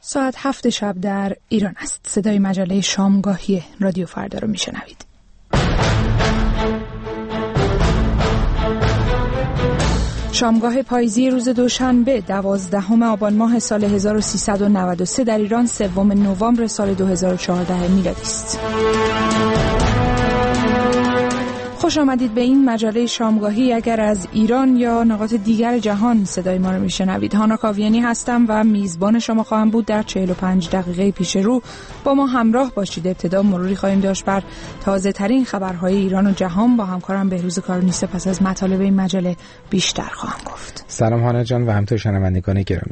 ساعت 7 شب در ایران است. صدای مجله شامگاهی رادیو فردا رو میشنوید. شامگاه پاییزی روز دوشنبه 12 آبان ماه سال 1393 در ایران 3 نوامبر سال 2014 میلادی است. خوش آمدید به این مجله شامگاهی. اگر از ایران یا نقاط دیگر جهان صدای ما رو میشنوید، هانا کاویانی هستم و میزبان شما خواهم بود. در 45 دقیقه پیش رو با ما همراه باشید. ابتدا مروری خواهیم داشت بر تازه ترین خبرهای ایران و جهان با همکارم بهروز کارونی. سپس از مطالب این مجله بیشتر خواهم گفت. سلام هانا جان و همینطور شنوندگان گرامی.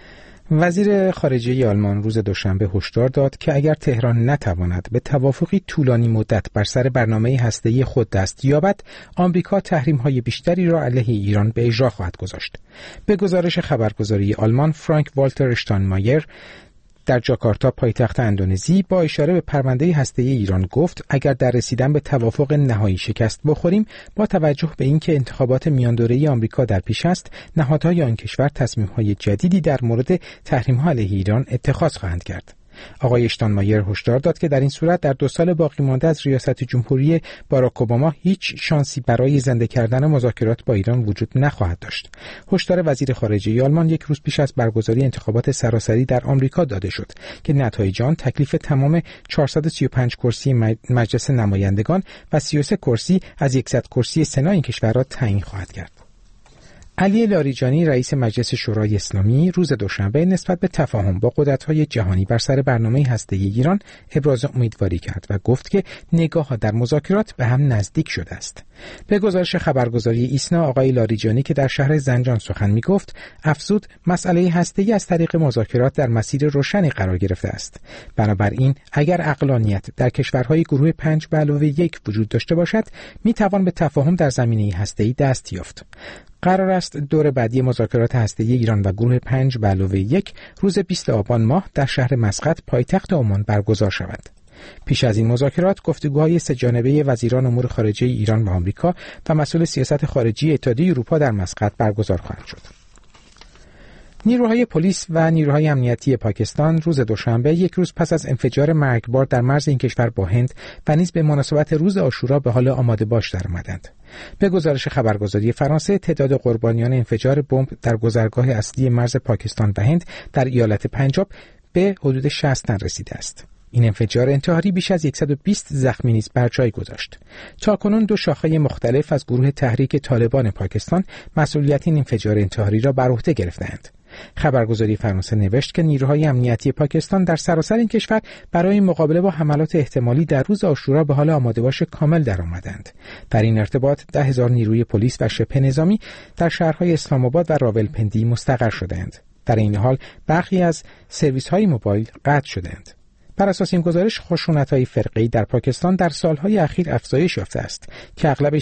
وزیر خارجه آلمان روز دوشنبه هشدار داد که اگر تهران نتواند به توافقی طولانی مدت بر سر برنامه هسته‌ای خود دست یابد، آمریکا تحریم‌های بیشتری را علیه ایران به اجرا خواهد گذاشت. به گزارش خبرگزاری آلمان، فرانک والتر اشتاینمایر در جاکارتا پایتخت اندونزی با اشاره به پرونده هسته‌ای ایران گفت اگر در رسیدن به توافق نهایی شکست بخوریم، با توجه به اینکه انتخابات میاندوره‌ای آمریکا در پیش است، نهادهای آن کشور تصمیم‌های جدیدی در مورد تحریم‌ها علیه ایران اتخاذ خواهند کرد. آقای اشتاینمایر هشدار داد که در این صورت در 2 سال باقی مانده از ریاست جمهوری باراک اوباما هیچ شانسی برای زنده کردن مذاکرات با ایران وجود نخواهد داشت. هشدار وزیر خارجه آلمان یک روز پیش از برگزاری انتخابات سراسری در آمریکا داده شد که نتایج آن تکلیف تمام 435 کرسی مجلس نمایندگان و 33 کرسی از 100 کرسی سنا این کشور را تعیین خواهد کرد. علی لاریجانی رئیس مجلس شورای اسلامی روز دوشنبه نسبت به تفاهم با قدرت‌های جهانی بر سر برنامه هسته‌ای ایران ابراز امیدواری کرد و گفت که نگاه‌ها در مذاکرات به هم نزدیک شده است. به گزارش خبرگزاری ایسنا، آقای لاریجانی که در شهر زنجان سخن می‌گفت، افزود مسئله هسته‌ای از طریق مذاکرات در مسیر روشنی قرار گرفته است. بنابراین اگر عقلانیت در کشورهای گروه 5+1 وجود داشته باشد، می‌توان به تفاهم در زمینه هسته‌ای دست یافت. قرار است دور بعدی مذاکرات هسته‌ای ایران و گروه 5+1 روز 20 آبان ماه در شهر مسقط پایتخت عمان برگزار شود. پیش از این مذاکرات گفتگوهای 3 جانبه وزیران امور خارجه ایران و آمریکا و مسئول سیاست خارجی اتحادیه اروپا در مسقط برگزار خواهند شد. نیروهای پلیس و نیروهای امنیتی پاکستان روز دوشنبه یک روز پس از انفجار مرگبار در مرز این کشور با هند و نیز به مناسبت روز عاشورا به حال آماده باش درآمدند. به گزارش خبرگزاری فرانسه، تعداد قربانیان انفجار بمب در گذرگاه اصلی مرز پاکستان و هند در ایالت پنجاب به حدود 60 تن رسیده است. این انفجار انتحاری بیش از 120 زخمی نیز بر جای گذاشت. تاکنون 2 شاخه مختلف از گروه تحریک طالبان پاکستان مسئولیت این انفجار انتحاری را بر عهده گرفتند. خبرگزاری فرانسه نوشت که نیروهای امنیتی پاکستان در سراسر این کشور برای مقابله با حملات احتمالی در روز عاشورا به حال آماده‌باش کامل درآمدند. در این ارتباط 10,000 نیروی پلیس و شبه نظامی در شهرهای اسلام آباد و راولپندی مستقر شدند. در این حال برخی از سرویس‌های موبایل قطع شدند. بر اساس این گزارش، خشونت‌های فرقه‌ای در پاکستان در سالهای اخیر افزایش یافته است که اغلب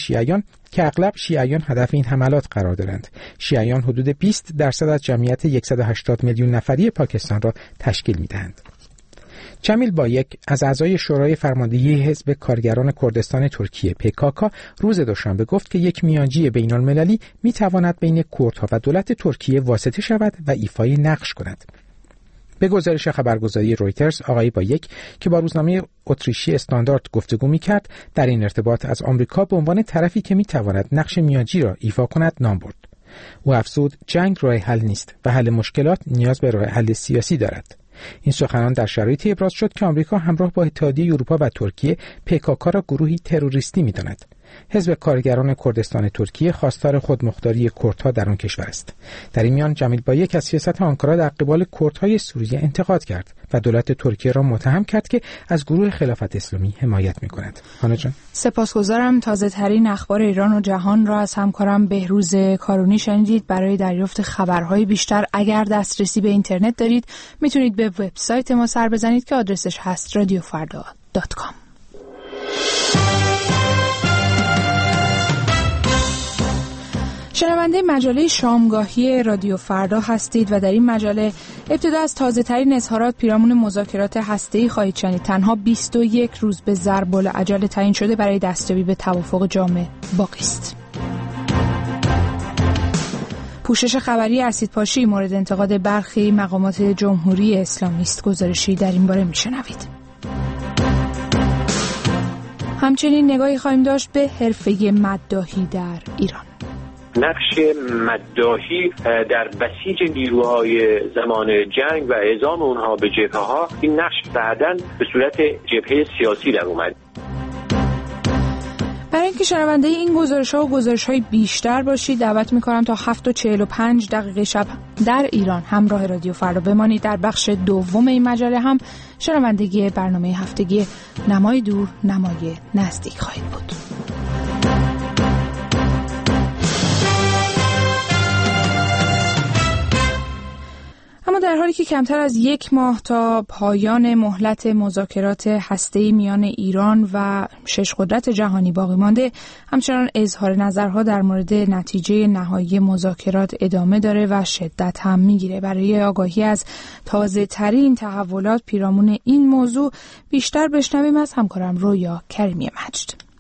شیعیان هدف این حملات قرار دارند. شیعیان حدود 20% از جمعیت 180 میلیون نفری پاکستان را تشکیل می‌دهند. جمیل بایک از اعضای شورای فرماندهی حزب کارگران کردستان ترکیه PKK روز دوشنبه گفت که یک میانجی بین‌المللی می‌تواند بین کردها و دولت ترکیه واسطه شود و ایفای نقش کند. به گزارش خبرگزاری رویترز، آقای بایک که با روزنامه اتریشی استاندارد گفتگو می‌کرد، در این ارتباط از آمریکا به عنوان طرفی که می‌تواند نقش میانجی را ایفا کند نام برد. او افزود جنگ راه حل نیست و حل مشکلات نیاز به راه حل سیاسی دارد. این سخنان در شرایطی ابراز شد که آمریکا همراه با اتحادیه اروپا و ترکیه PKK را گروهی تروریستی می‌داند. حزب کارگران کردستان ترکیه خواستار خودمختاری کردها در آن کشور است. در این میان جمیل بایک از سیاست آنکارا در قبال کردهای سوریه انتقاد کرد و دولت ترکیه را متهم کرد که از گروه خلافت اسلامی حمایت می‌کند. هانا جان، سپاسگزارم. تازه‌ترین اخبار ایران و جهان را از همکارم بهروز کارونی شنیدید. برای دریافت خبرهای بیشتر اگر دسترسی به اینترنت دارید، میتونید به وبسایت ما سر بزنید که آدرسش هست radiofarda.com. شنونده مجله شامگاهی رادیو فردا هستید و در این مجله ابتدا از تازه‌ترین اظهارات پیرامون مذاکرات هسته‌ای خواهید شنید. تنها 21 روز به ضرب الاجل تعیین شده برای دستیابی به توافق جامع باقی است. پوشش خبری اسیدپاشی مورد انتقاد برخی مقامات جمهوری اسلامی است. گزارشی در این باره میشنوید. همچنین نگاهی خواهیم داشت به حرفه مداحی در ایران. نقش مداحی در بسیج نیروهای زمان جنگ و اعزام اونها به جبهه‌ها، این نقش بعداً به صورت جبهه سیاسی در اومد. برای اینکه شنونده این گزارش‌ها و گزارش‌های بیشتر باشید دعوت می‌کنم تا 7:45 شب در ایران همراه رادیو فردا بمانید. در بخش دوم این مجله هم شنوندگی برنامه هفتگی نمای دور نمای نزدیک خواهید بود. اما در حالی که کمتر از 1 ماه تا پایان مهلت مذاکرات هسته‌ای میان ایران و 6 قدرت جهانی باقی مانده، همچنان اظهار نظرها در مورد نتیجه نهایی مذاکرات ادامه داره و شدت هم میگیره. برای آگاهی از تازه ترین تحولات پیرامون این موضوع بیشتر بشنویم از همکارم رویا کریمی مجد.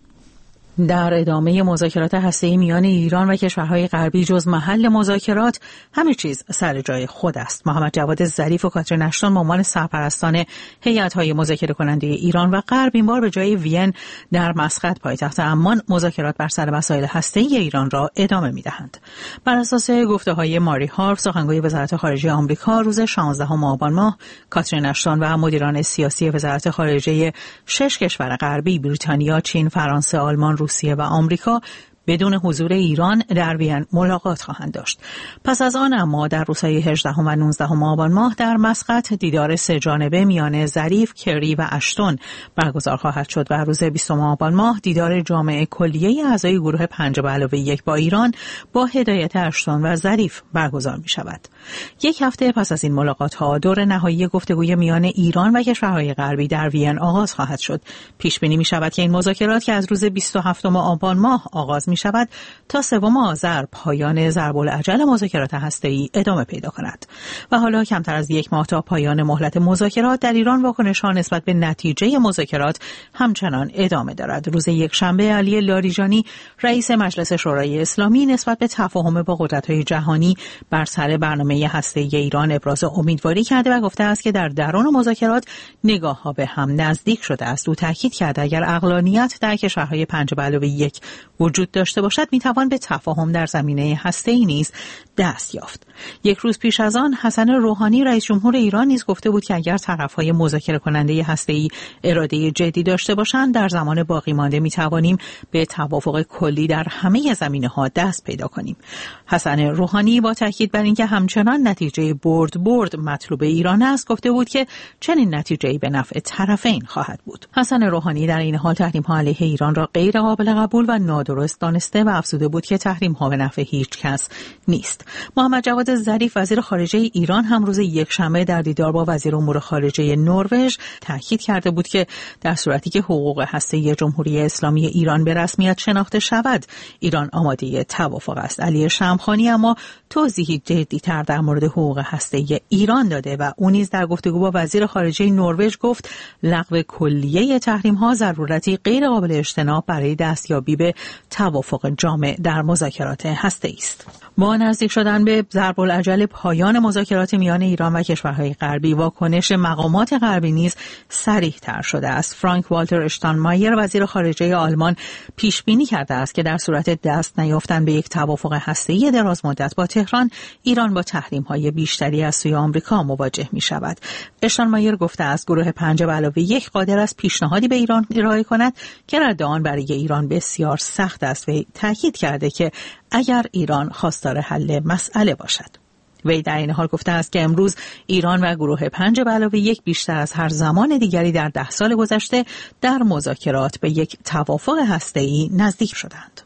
در ادامه مذاکرات هسته‌ای میان ایران و کشورهای غربی جز محل مذاکرات همه چیز سر جای خود است. محمد جواد ظریف و کاترین اشتون به عنوان سرپرستان هیئت‌های مذاکره کننده ایران و غرب این بار به جای وین در مسقط پایتخت عمان مذاکرات بر سر مسائل هسته‌ای ایران را ادامه می‌دهند. بر اساس گفته‌های ماری هارف سخنگوی وزارت خارجه آمریکا روز 16 آبان ماه، کاترین اشتون و مدیران سیاسی وزارت خارجه 6 کشور غربی بریتانیا، چین، فرانسه، آلمان، روسیه و آمریکا بدون حضور ایران در وین ملاقات خواهند داشت. پس از آن اما در روزهای 18 و 19 آبان ماه در مسقط دیدار 3 جانبه میان ظریف، کری و اشتون برگزار خواهد شد و روز 20 آبان ماه دیدار جامع کلیه اعضای گروه 5+1 با ایران با هدایت اشتون و ظریف برگزار می شود. 1 هفته پس از این ملاقات ها دور نهایی گفتگوی میان ایران و کشورهای غربی در وین آغاز خواهد شد. پیش بینی می شود که این مذاکرات که از روز 27 آبان ماه آغاز می شود تا 3 آذر پایان ضرب‌الاجل مذاکرات هسته‌ای ادامه پیدا کند. و حالا کمتر از 1 ماه تا پایان مهلت مذاکرات در ایران واکنش‌ها نسبت به نتیجه مذاکرات همچنان ادامه دارد. روز یکشنبه علی لاریجانی رئیس مجلس شورای اسلامی نسبت به تفاهم با قدرت‌های جهانی بر سر برنامه هسته‌ای ایران ابراز امیدواری کرده و گفته است که در درون مذاکرات نگاه‌ها به هم نزدیک شده است. او تاکید کرده اگر عقلانیت در کشورهای 5+1 وجود داشته باشد میتوان به تفاهم در زمینه هسته‌ای نیز دست یافت. 1 روز پیش از آن حسن روحانی رئیس جمهور ایران نیز گفته بود که اگر طرف‌های مذاکره کننده هسته‌ای اراده جدی داشته باشند در زمان باقی مانده میتوانیم به توافق کلی در همه زمینه‌ها دست پیدا کنیم. حسن روحانی با تاکید بر اینکه همچنان نتیجه برد مطلوب ایران است گفته بود که چنین نتیجه‌ای به نفع طرفین خواهد بود. حسن روحانی در این حال تحریم‌ها علیه ایران را غیر قابل قبول و نادرست دانسته و افزوده بود که تحریم‌ها به نفع هیچ کس نیست. محمد جواد ظریف وزیر خارجه ایران هم روز یکشنبه در دیدار با وزیر امور خارجه نروژ تاکید کرده بود که در صورتی که حقوق هسته‌ای جمهوری اسلامی ایران به رسمیت شناخته شود ایران آماده توافق است. علی شمخانی اما توضیحی جدی‌تر در مورد حقوق هسته‌ای ایران داده و او نیز در گفتگو با وزیر خارجه نروژ گفت لغو کلیه تحریم‌ها ضرورتی غیر قابل اجتناب برای دستیابی به توافق جامع در مذاکرات هسته‌ای است. با نزدیک شدن به ضرب‌الاجل پایان مذاکرات میان ایران و کشورهای غربی واکنش مقامات غربی نیز صریح‌تر شده است. فرانک والتر اشتاینمایر وزیر خارجه آلمان پیش بینی کرده است که در صورت دست نیافتن به یک توافق هسته‌ای دراز مدت با تهران ایران با تحریم‌های بیشتری از سوی آمریکا مواجه می‌شود. اشتاینمایر گفته است گروه 5+1 قادر است پیشنهادی به ایران ارائه کند که رد آن برای ایران بسیار سخت است و تاکید کرده که اگر ایران خواستار حل مسئله باشد. وی در این حال گفته است که امروز ایران و گروه 5+1 بیشتر از هر زمان دیگری در 10 سال گذشته در مذاکرات به یک توافق هسته‌ای نزدیک شدند.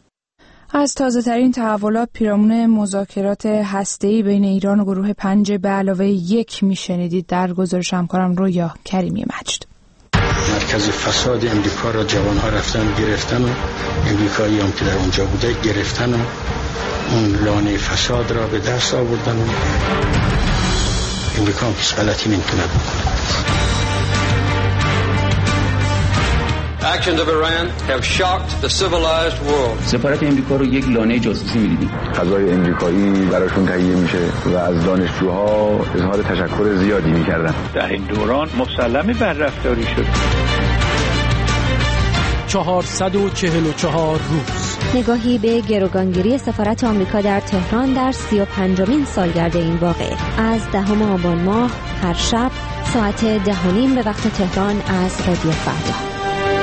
از تازه‌ترین تحولات پیرامون مذاکرات هسته‌ای بین ایران و گروه 5+1 میشنیدید در گزارش همکارم رویا کریمی مجد. مرکز فساد امریکا را جوانها رفتن گرفتن و امریکایی هم که در اونجا بوده گرفتن و اون لانه فساد را به دست آوردن و امریکا هم کس غلطی نمیتونه بکنه. Actions of Iran have shocked the civilized world. سفارت امریکا رو یک لانه جاسوسی می‌دیدیم. غذای امریکایی براشون تهیه میشه و از دانشجوها اظهار تشکر زیادی می‌کردن. در این دوران مسلمه بر رفتاری شد. 444 روز. نگاهی به گروگانگیری سفارت آمریکا در تهران در 35مین سالگرد این واقعه. از 10 آبان ماه هر شب ساعت 10:30 به وقت تهران از رادیو فردا.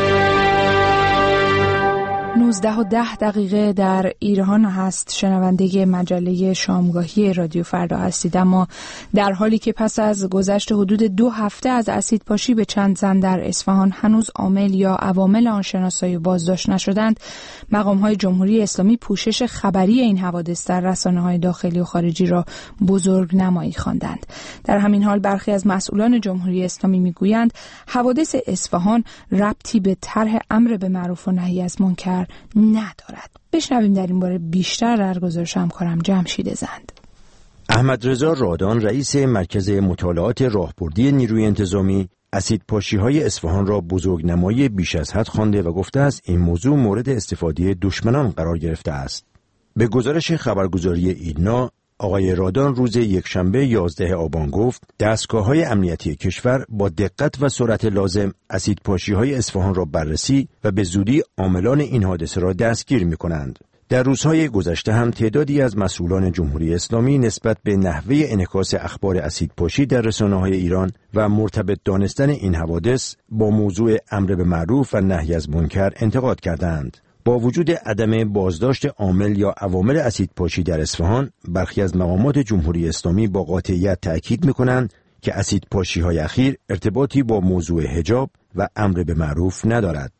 19:10 در ایران هست. شنونده مجله شامگاهی رادیو فردا هستید. اما در حالی که پس از گذشت حدود 2 هفته از اسیدپاشی به چند زن در اصفهان هنوز عامل یا عوامل آن شناسایی و بازداشت نشدند، مقام‌های جمهوری اسلامی پوشش خبری این حوادث در رسانه‌های داخلی و خارجی را بزرگنمایی خواندند. در همین حال برخی از مسئولان جمهوری اسلامی میگویند حوادث اصفهان ربطی به طرح امر به معروف و نهی از منکر ندارد. بشنویم در این باره بیشتر در گزارش همکارم جمشید زند. احمد رضا رادان رئیس مرکز مطالعات راهبردی نیروی انتظامی اسیدپاشی‌های اصفهان را بزرگنمایی بیش از حد خوانده و گفته است این موضوع مورد استفاده دشمنان قرار گرفته است. به گزارش خبرگزاری ایدنا، آقای رادان روز یکشنبه 11 آبان گفت دستگاه‌های امنیتی کشور با دقت و سرعت لازم اسیدپاشی‌های اصفهان را بررسی و به زودی عاملان این حادثه را دستگیر می‌کنند. در روزهای گذشته هم تعدادی از مسئولان جمهوری اسلامی نسبت به نحوه انعکاس اخبار اسیدپاشی در رسانه‌های ایران و مرتبط دانستن این حوادث با موضوع امر به معروف و نهی از منکر انتقاد کردند. با وجود عدم بازداشت عامل یا عوامل اسیدپاشی در اصفهان، برخی از مقامات جمهوری اسلامی با قاطعیت تأکید می‌کنند که اسیدپاشی‌های اخیر ارتباطی با موضوع حجاب و امر به معروف ندارد.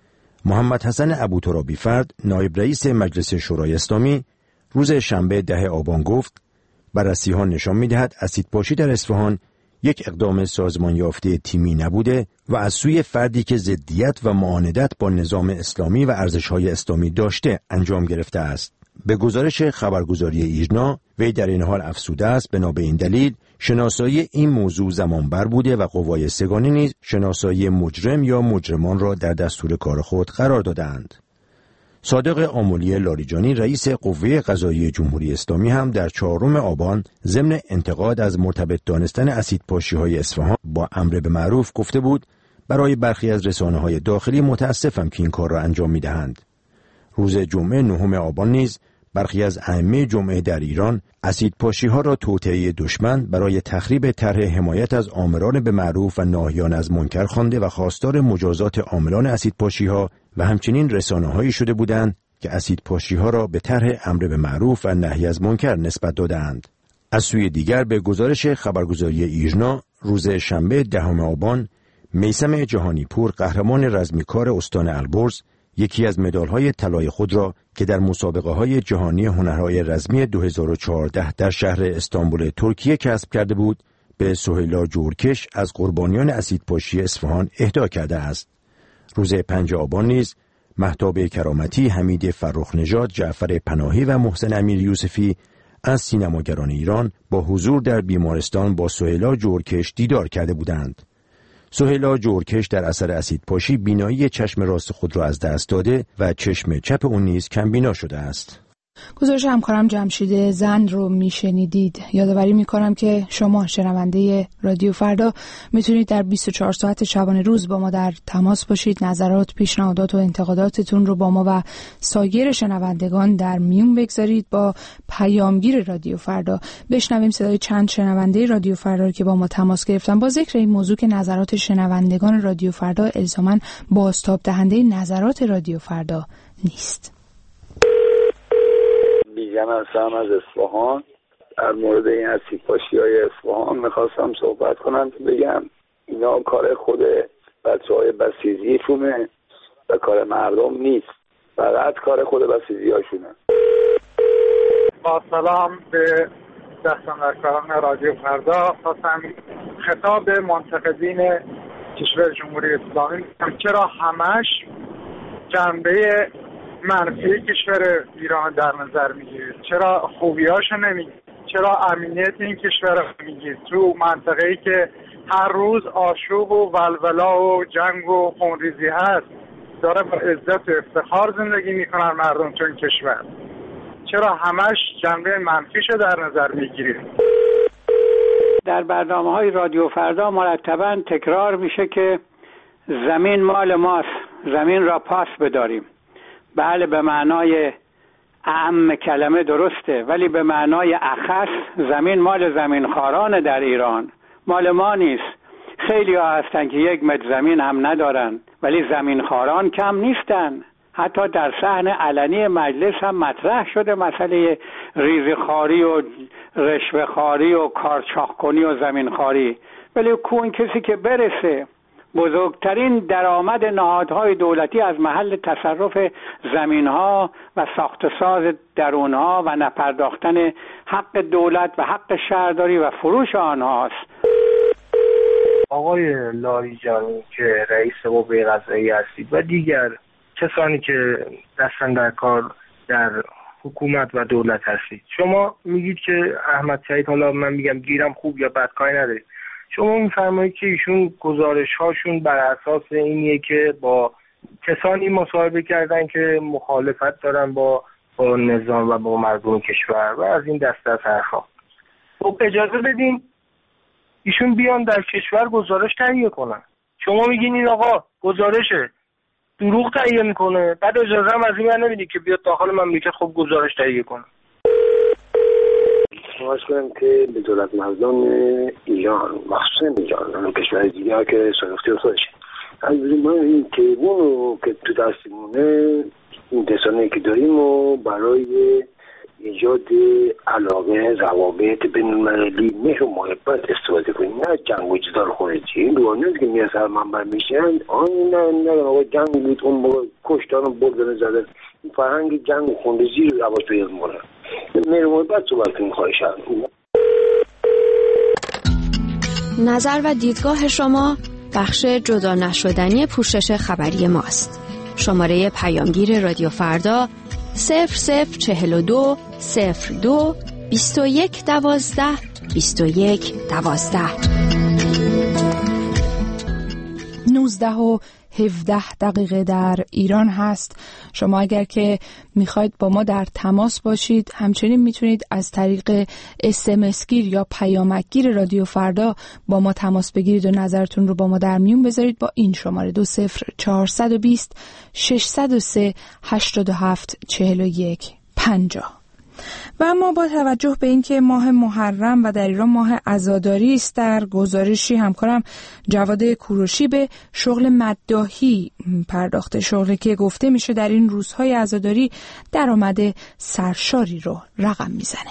محمد حسن ابوترابی فرد، نایب رئیس مجلس شورای اسلامی، روز شنبه 10 آبان گفت بررسی‌ها نشان می‌دهد اسیدپاشی در اصفهان یک اقدام سازمان یافته تیمی نبوده و از سوی فردی که ضدیت و معاندت با نظام اسلامی و ارزش‌های اسلامی داشته انجام گرفته است. به گزارش خبرگزاری ایرنا، وی در این حال افسوده است بنا به این دلیل شناسایی این موضوع زمانبر بوده و قوای سگانی نیز شناسایی مجرم یا مجرمان را در دستور کار خود قرار دادند. صادق آملی لاریجانی رئیس قوه قضاییه جمهوری اسلامی هم در 4 آبان ضمن انتقاد از مرتبط دانستن اسیدپاشی‌های اصفهان با امر به معروف گفته بود برای برخی از رسانه‌های داخلی متاسفم که این کار را انجام می‌دهند. روز جمعه 9 آبان نیز برخی از ائمه جمعه در ایران اسیدپاشی‌ها را توطئه دشمن برای تخریب طرح حمایت از آمران به معروف و ناهیان از منکر خوانده و خواستار مجازات عاملان اسیدپاشی‌ها و همچنین رسانه‌هایی شده بودند که اسیدپاشی‌ها را به طرح امر به معروف و نهی از منکر نسبت دادند. از سوی دیگر به گزارش خبرگزاری ایرنا، روز شنبه 10 آبان میثم جهانیپور قهرمان رزمیکار استان البرز یکی از مدال‌های طلای خود را که در مسابقه‌های جهانی هنرهای رزمی 2014 در شهر استانبول ترکیه کسب کرده بود، به سهیلا جورکش از قربانیان اسیدپاشی اصفهان اهدا کرده است. روز 5 آبان نیز مهتاب کرامتی، حمید فرخ‌نژاد، جعفر پناهی و محسن امیر یوسفی از سینماگران ایران با حضور در بیمارستان با سهیلا جورکش دیدار کرده بودند. سهیلا جورکش در اثر اسیدپاشی بینایی چشم راست خود را از دست داده و چشم چپ اون نیز کمبینا شده است. گزارش همکارم جمشید زند رو میشنیدید. یادآوری میکنم که شما شنونده رادیو فردا میتونید در 24 ساعت شبانه روز با ما در تماس باشید. نظرات، پیشنهادات و انتقاداتتون رو با ما و سایر شنوندگان در میون بگذارید. با پیامگیر رادیو فردا بشنویم صدای چند شنونده رادیو فردا که با ما تماس گرفتن با ذکر این موضوع که نظرات شنوندگان رادیو فردا الزاماً بازتاب دهنده نظرات رادیو فردا نیست. بیژن هستم از اصفهان. در مورد این اسیدپاشی‌های اصفهان میخواستم صحبت کنم که بگم اینا کار خود بچه‌های بسیجیشونه و کار مردم نیست، فقط کار خود بسیجی‌هاشونه. با سلام به دستاندرکاران رادیو فردا، خواستم خطاب به منتقدین کشور جمهوری اسلامی چرا همش جنبه منفی کشور ایران در نظر میگیرید؟ چرا خوبیاشو نمیگید؟ چرا امنیت این کشور رو میگید تو منطقه‌ای که هر روز آشوب و ولولا و جنگ و خونریزی هست؟ داره با عزت و افتخار زندگی میکنن مردم تو این کشور؟ چرا همش جنبه منفیشو در نظر میگیرید؟ در برنامه‌های رادیو فردا مرتباً تکرار میشه که زمین مال ماست، زمین را پاس بداریم. بله، به معنای اعم کلمه درسته، ولی به معنای اخص زمین مال زمینخواران در ایران، مال ما نیست. خیلی ها هستن که 1 متر زمین هم ندارن، ولی زمینخواران کم نیستن. حتی در صحن علنی مجلس هم مطرح شده مسئله ریزخواری و رشوه‌خواری و کارچاخ‌کنی و زمینخواری، ولی اون کسی که برسه بزرگترین درآمد نهادهای دولتی از محل تصرف زمینها و ساخت و ساز درونها و نپرداختن حق دولت و حق شهرداری و فروش آنهاست. آقای لاریجانی که رئیس قوه قضاییه هستید و دیگر کسانی که دستن در کار در حکومت و دولت هستید، شما میگید که احمد سعید، حالا من میگم گیرم خوب یا بد کاری نداره، شما میفرمایید که ایشون گزارش هاشون بر اساس اینیه که با کسانی مصاحبه کردن که مخالفت دارن با نظام و با مردم کشور و از این دسته از حرفا. خب اجازه بدین ایشون بیان در کشور گزارش تهیه کنن. شما میگین این آقا گزارشه، دروغ تهیه میکنه، بعد اجازه هم از این نمیدید که بیاد داخل مملکت خب گزارش تهیه کنه. خواهش کنم که به دولت مردم ایران، مخصوصا ایران و کشور دیگه که شناخته خودشه، از ما این تیبون رو که تو دستمونه این دستانه که داریم و برای ایجاد علاقه، روابط بین‌المللی، مهر و محبت استفاده کنیم، نه جنگ و جدال خارجی. این دوانه که میاسر منبر میشن نه آقا جنگ بود، اون موقع کشتان و بردن زدن، این فرهنگ جنگ و خونریزی رو عوض توی از مونه مهر و محبت صحبت کنیم. خواهشم نظر و دیدگاه شما بخش جدا نشدنی پوشش خبری ماست. شماره پیامگیر رادیو فردا 0042 02 21 12 21 12. 19 و 17 دقیقه در ایران هست. شما اگر که میخواید با ما در تماس باشید، همچنین میتونید از طریق SMS گیر یا پیامک گیر رادیو فردا با ما تماس بگیرید و نظرتون رو با ما در میون بذارید با این شماره 20420 603 87 41 50. و اما با توجه به اینکه ماه محرم و در ایران ماه عزاداری است، در گزارشی همکارم جواد کوروشی به شغل مداحی پرداخته، شغلی که گفته میشه در این روزهای عزاداری درآمد سرشاری رو رقم میزنه.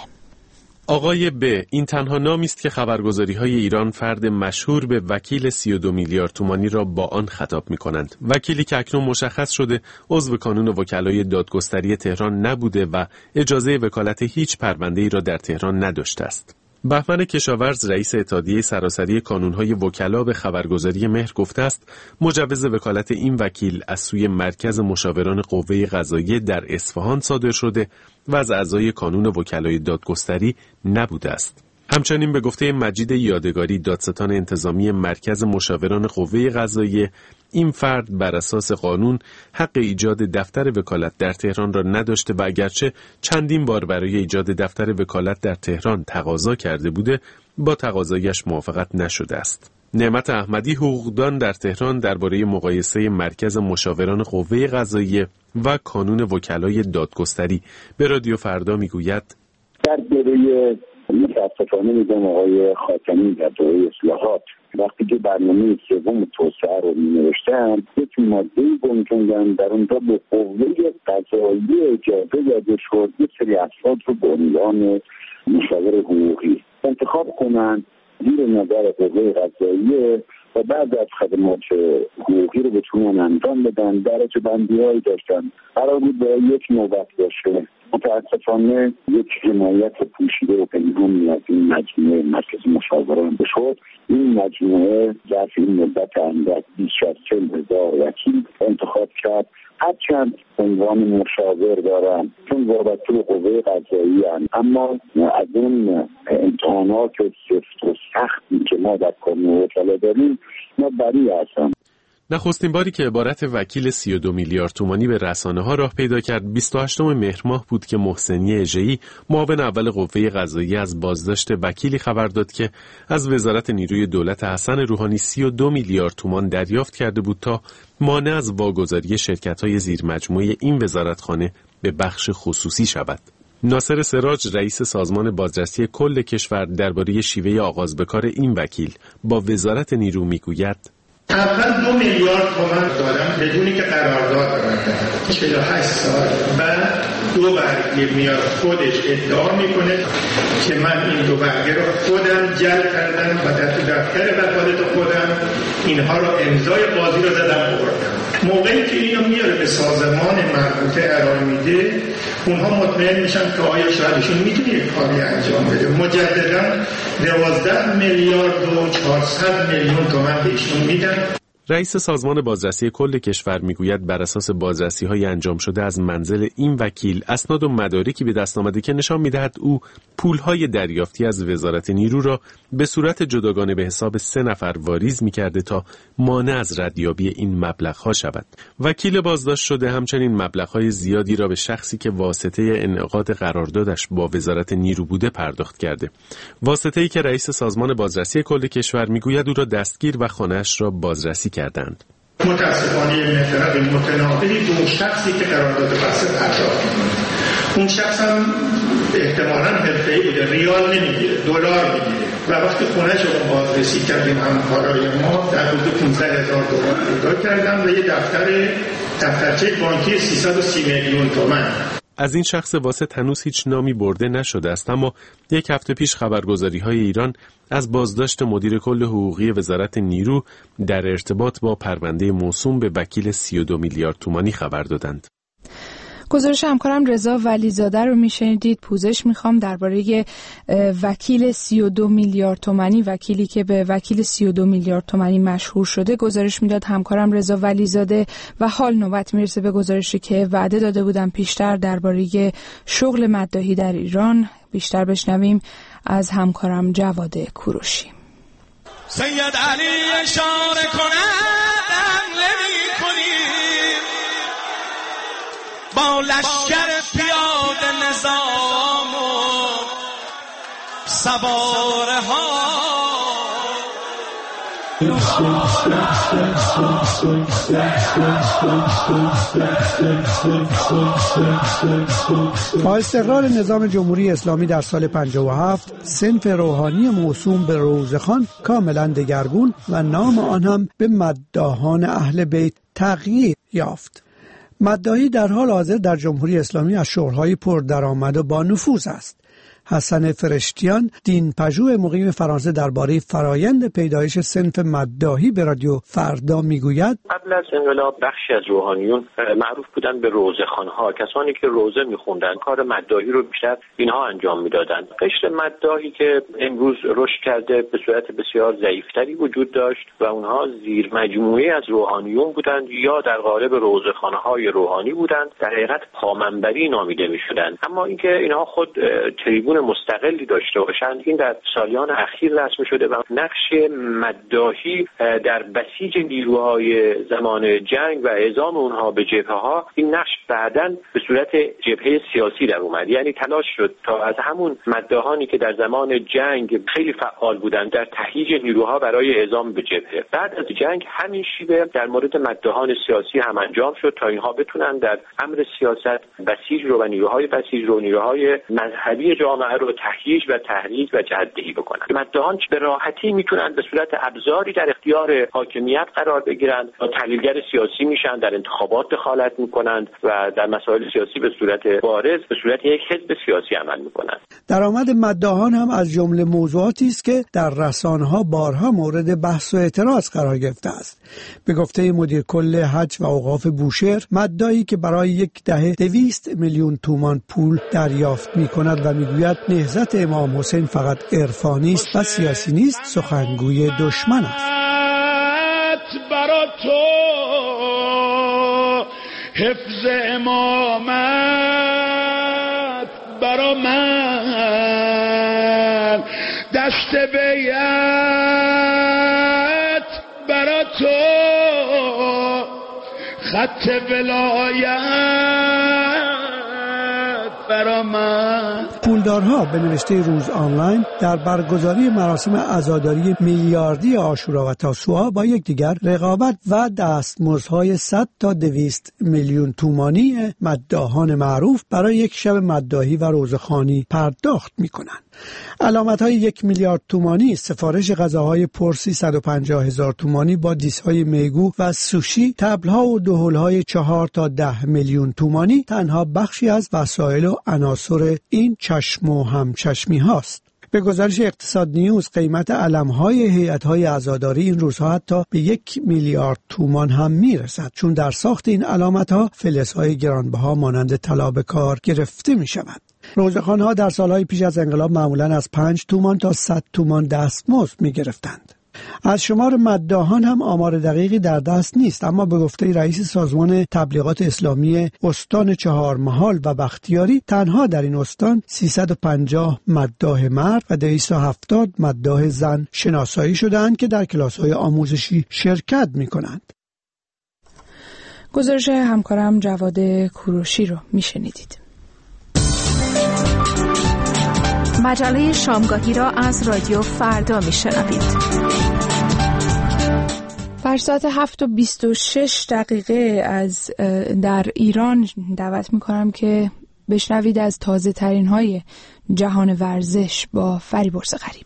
آقای ب این تنها نامی است که خبرگزاری‌های ایران فرد مشهور به وکیل 32 میلیارد تومانی را با آن خطاب می‌کنند. وکیلی که اکنون مشخص شده عضو کانون وکلای دادگستری تهران نبوده و اجازه وکالت هیچ پرونده‌ای را در تهران نداشته است. بهمن کشاورز رئیس اتحادیه سراسری کانون‌های وکلا به خبرگزاری مهر گفته است مجوز وکالت این وکیل از سوی مرکز مشاوران قوه قضاییه در اصفهان صادر شده و از اعضای کانون وکلای دادگستری نبوده است. همچنین به گفته مجید یادگاری دادستان انتظامی مرکز مشاوران قوه قضاییه، این فرد بر اساس قانون حق ایجاد دفتر وکالت در تهران را نداشته و اگرچه چندین بار برای ایجاد دفتر وکالت در تهران تقاضا کرده بوده، با تقاضایش موافقت نشده است. نعمت احمدی حقوقدان در تهران درباره مقایسه مرکز مشاوران قوه قضاییه و کانون وکلای دادگستری به رادیو فردا میگوید در دوره متاسفانه میگم آقای خاتمی در دوره اصلاحات وقتی که برنامه سوم توسعه رو می‌نوشتن یک ماده‌ای گنجوندن در اونجا به قوه قضاییه اجازه داده شد یک سری افراد رو به عنوان مشاور حقوقی انتخاب کنن زیر نظر قوه قضاییه و بعد از خدمات حقوقی رو بتونن انجام بدن. درجه بندی‌هایی داشتن، قرار بود به یک نوبت باشه. متاسفانه یک حمایت پوشیده و پنهانی از این مجموعه مرکز مشاوران شد. این مجموعه ظرف این مدت اندک بیش از 40,000 وکیل انتخاب کرد. هرچند عنوان مشاور دارن چون وابسته به قوه قضاییه هستند، اما از اون امتحانات سفت و سختی که ما در کانون وکلا داریم ما بری هستیم. نخستین باری که عبارت وکیل 32 میلیارد تومانی به رسانه‌ها راه پیدا کرد 28 مهر ماه بود که محسنی اژه‌ای معاون اول قوه قضاییه از بازداشت وکیلی خبر داد که از وزارت نیروی دولت حسن روحانی 32 میلیارد تومان دریافت کرده بود تا مانع از واگذاری شرکت‌های زیرمجموعه این وزارتخانه به بخش خصوصی شود. ناصر سراج رئیس سازمان بازرسی کل کشور درباره شیوه آغاز به کار این وکیل با وزارت نیرو میگوید: اول 2 میلیارد تومان دادم بدونی که قرارداد بردم 48 سال بعد 2 برگه میاد خودش ادعا میکنه که من این 2 برگه رو خودم جلب کردم و در دفتر وکالت خودم اینها رو امضای قاضی رو زدم بردم. موقعی که اینو میاره به سازمان مربوطه ارائه میده اونها مطمئن میشن که آیا شاهدشون میتونه یک کاری انجام بده. مجددا 12 میلیارد و 400 میلیون تومان بهشون میدن. رئیس سازمان بازرسی کل کشور میگوید بر اساس بازرسی‌های انجام شده از منزل این وکیل اسناد و مدارکی به دست آمده که نشان می‌دهد او پول‌های دریافتی از وزارت نیرو را به صورت جداگانه به حساب 3 نفر واریز می‌کرده تا مانع از ردیابی این مبلغ‌ها شود. وکیل بازداشت شده همچنین مبلغ‌های زیادی را به شخصی که واسطه انعقاد قراردادش با وزارت نیرو بوده پرداخت کرده. واسطه‌ای که رئیس سازمان بازرسی کل کشور میگوید او را دستگیر و خانه‌اش را بازرسی کردند. متاسفانه مطلب متناقضی دو شخصی که قرارداد فاسد پرداخت می‌کنه. اون شخص هم احتمالاً حرفه‌ای بوده، ریال نمیگیره، دلار میگیره و وقتی خونه‌اش رو بازرسی کردیم همکارای ما در حدود 15000 دلار پیدا کردن و یه دفترچه بانکی 330 میلیون تومان. از این شخص واسط هنوز هیچ نامی برده نشده است، اما یک هفته پیش خبرگزاری‌های ایران از بازداشت مدیر کل حقوقی وزارت نیرو در ارتباط با پرونده موسوم به وکیل 32 میلیارد تومانی خبر دادند. گزارش همکارم رضا ولیزاده رو میشنیدید. پوزش میخوام درباره وکیل 32 میلیارد تومانی، وکیلی که به وکیل 32 میلیارد تومانی مشهور شده گزارش میداد همکارم رضا ولیزاده و حال نوبت میرسه به گزارشی که وعده داده بودم پیشتر درباره شغل مداحی در ایران. بیشتر بشنویم از همکارم جواد کوروشی. سید علی اشاره کنند نمی‌کنیم با لشکر پیاده نظام و سواره ها. با استقرار نظام جمهوری اسلامی در سال 57 صنف روحانی موسوم به روزخان کاملا دگرگون و نام آن هم به مداحان اهل بیت تغییر یافت. مداحی در حال حاضر در جمهوری اسلامی از شغل‌های پردرآمد و با نفوذ است. حسن فرشتیان، دین پژوه مقیم فرانسه درباره فرایند پیدایش صنف مداحی به رادیو فردا میگوید: قبل از انقلاب بخشی از روحانیون معروف بودن به روزخوان‌ها، کسانی که روزه می‌خوندن، کار مداحی رو بیشتر اینها انجام میدادند. قشر مداحی که امروز رشد کرده به صورت بسیار ضعیف‌تری وجود داشت و اونها زیر مجموعه از روحانیون بودند یا در قالب روزخوان‌های روحانی بودند، در حقیقت پامنبری نامیده می‌شدند. اما اینکه اینها خود تریبون مستقلی داشته باشند این در سالیان اخیر رسم شده و نقش مداحی در بسیج نیروهای زمان جنگ و اعزام اونها به جبهه‌ها، این نقش بعداً به صورت جبهه سیاسی در اومد. یعنی تلاش شد تا از همون مداحانی که در زمان جنگ خیلی فعال بودند در تهییج نیروها برای اعزام به جبهه، بعد از جنگ همین شیوه در مورد مداحان سیاسی هم انجام شد تا اینها بتونن در امر سیاست بسیج رو و نیروهای بسیج رو، نیروهای مذهبی جامعه رو تهییج و تحریک و جهت‌دهی بکنن. مداحان به راحتی میتونن به صورت ابزاری در اختیار حاکمیت قرار بگیرن و تحلیلگر سیاسی میشن، در انتخابات دخالت میکنند و در مسائل سیاسی به صورت بارز به صورت یک حزب سیاسی عمل میکنند. درآمد مداحان هم از جمله موضوعاتی است که در رسانه‌ها بارها مورد بحث و اعتراض قرار گرفته است. به گفته مدیر کل حج و اوقاف بوشهر، مداحی که برای یک دهه 200 میلیون تومان پول دریافت میکند و میگوید نهضت امام حسین فقط عرفانی است و سیاسی نیست، سخنگوی دشمن است. برا تو حفظ امامت برا من، دشت بیعت برا تو خط ولایت برآمد. پولدارها به نوشته روز آنلاین در برگزاری مراسم عزاداری میلیاردی عاشورا و تاسوعا با یکدیگر رقابت و دستمزدهای 100 تا 200 میلیون تومانی مداحان معروف برای یک شب مداحی و روزخوانی پرداخت می‌کنند. علامت‌های 1 میلیارد تومانی، سفارش غذاهای پر 350,000 تومانی با دیس‌های میگو و سوشی، تبل‌ها و دهل‌های 4 تا 10 میلیون تومانی تنها بخشی از وسایل و عناصر این چشم و همچشمی هاست. به گزارش اقتصاد نیوز قیمت علم‌های هیئت‌های عزاداری این روزها حتی به 1 میلیارد تومان هم میرسد، چون در ساخت این علامت‌ها فلزهای گرانبها مانند طلا به کار گرفته می‌شود. روزخوان‌ها در سالهای پیش از انقلاب معمولاً از 5 تومان تا 100 تومان دستمزد می‌گرفتند. از شمار مداحان هم آمار دقیقی در دست نیست، اما به گفته رئیس سازمان تبلیغات اسلامی استان چهارمحال و بختیاری تنها در این استان 350 مداح مرد و 270 مداح زن شناسایی شدند که در کلاس‌های آموزشی شرکت می‌کنند. گزارش همکارم جواد کوروشی رو میشنیدید. مجله شامگاهی را از رادیو فردا میشنوید. بر ساعت 7:26 از در ایران دعوت میکنم که بشنوید از تازه ترین های جهان ورزش با فریبرز غریب.